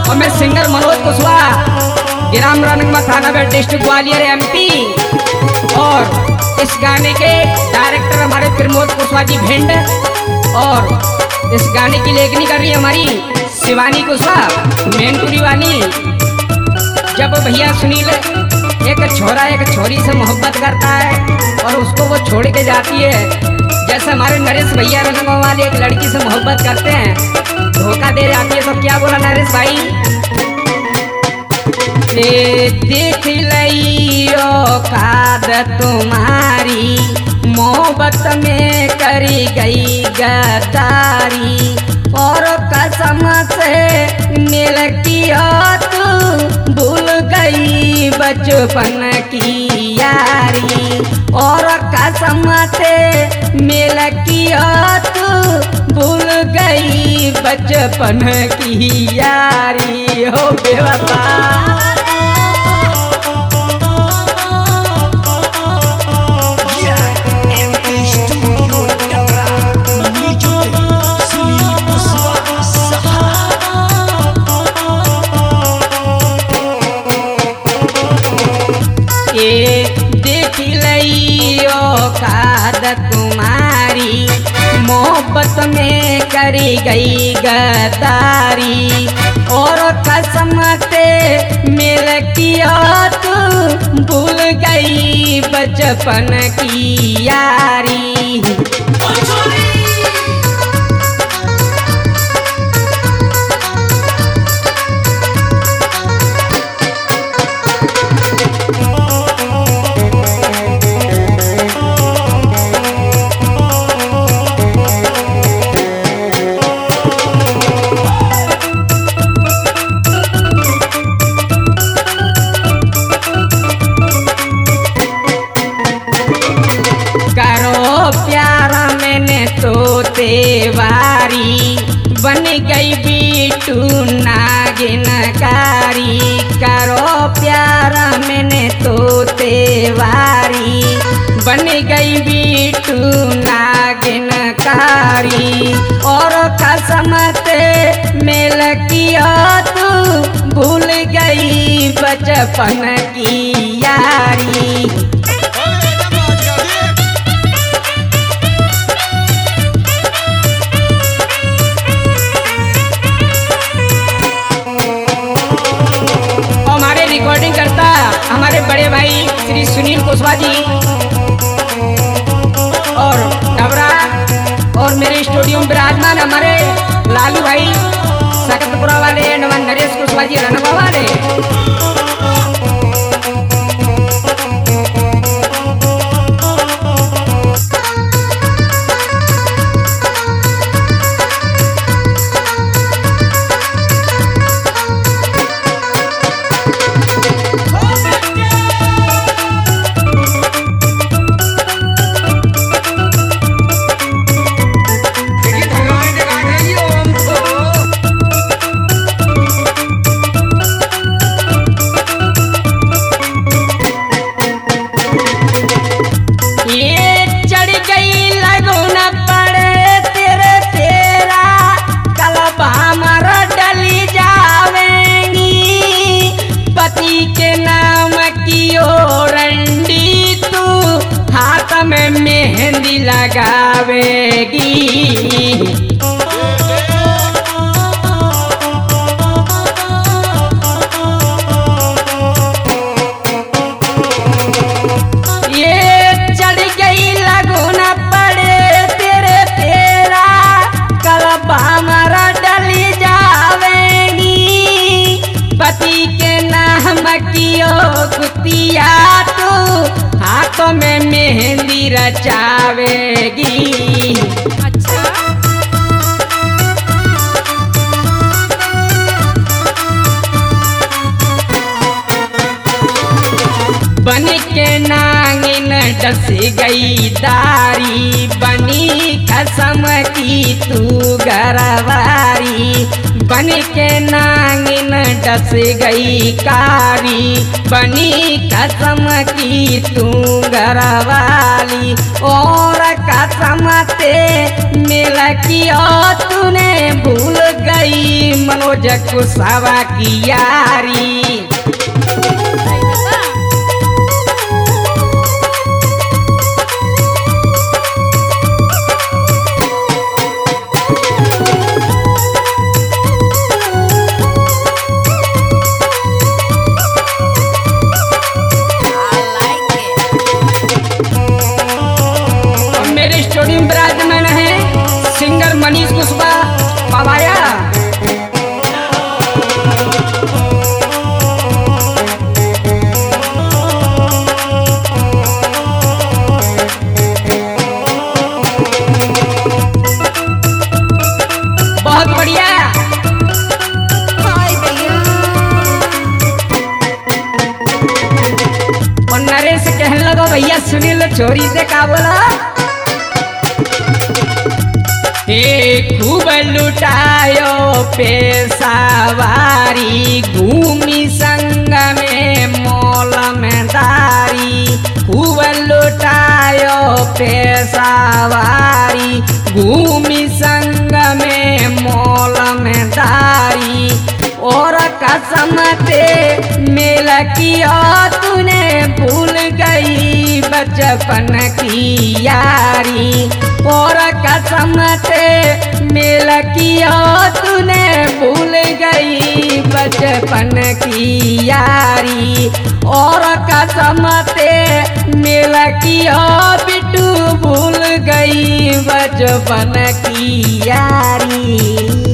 और मैं सिंगर मनोज कुशवाहा, ग्राम रानंगमा थाना में डिस्ट्रिक्ट ग्वालियर MP। और इस गाने के डायरेक्टर हमारे प्रमोद कुशवाहा जी भिंड, और इस गाने की लेखनी कर रही है हमारी शिवानी कुशवाहा मैनपुरी वाली। जब भैया सुनील एक छोरा एक छोरी से मोहब्बत करता है और उसको वो छोड़ के जाती है, जैसे हमारे नरेश भैया रंगों वाले एक लड़की से मोहब्बत करते हैं, धोखा दे जाती है, तो क्या बोला नरेश भाई? देख लियो काद तुम्हारी मोहब्बत में करी गई गद्दारी, और कसम से मिल किया तू भूल गई बचपन की यारी, और कसम से मिल किया तू भूल गई बचपन की यारी। हो बेवफा देख लियो काद तुम्हारी मोहब्बत में करी गई गद्दारी, और कसम से मिल किया तू भूल गई बचपन की यारी। तेवारी बन गई बीटू नागिनकारी, करो प्यारा मैंने तो तेवारी बन गई बीटू नागिनकारी, और कसम से मिल किया तू भूल गई बचपन की यारी। रिकॉर्डिंग करता हमारे बड़े भाई श्री सुनील कुशवाहा जी, और डबरा और मेरे स्टूडियो में विराजमान हमारे लालू भाई सकतपुरा वाले, नरेश कुशवाहा जी रनवा वाले। में मेहंदी लगावेगी, ये चढ़ गई लगन पड़े तेरे तेरा, कलब हमारा डली जावेगी, पति के नाम कियो कुतिया तू हाथों में मेहंदी रचावेगी। अच्छा बन के नागिन डस गई दारी, बनी कसम की तू गरवारी, बन के नागिन डस गई कारी, बनी कसम की तू गरवाली, और कसम से मेला किया तूने भूल गई मनोज कुशवाहा की यारी। मेरे स्टूडियो में विराजमान है सिंगर मनीष कुशवाहा पवाया। बहुत बढ़िया। और नरेश कहने लगा भैया सुनील चोरी से का बोला। खूब लुटायो पेशावारी घूमी संग में मौल में दारी। खूब लुटायो पेशावारी घूमी संग में मौल में दारी। और कसम ते मेल किया तूने भूल गई बचपन की यारी। और कसम ते मेल किया तूने भूल गई बचपन की यारी। और कसम ते मेल किया बिट्टू भूल गई बचपन की यारी।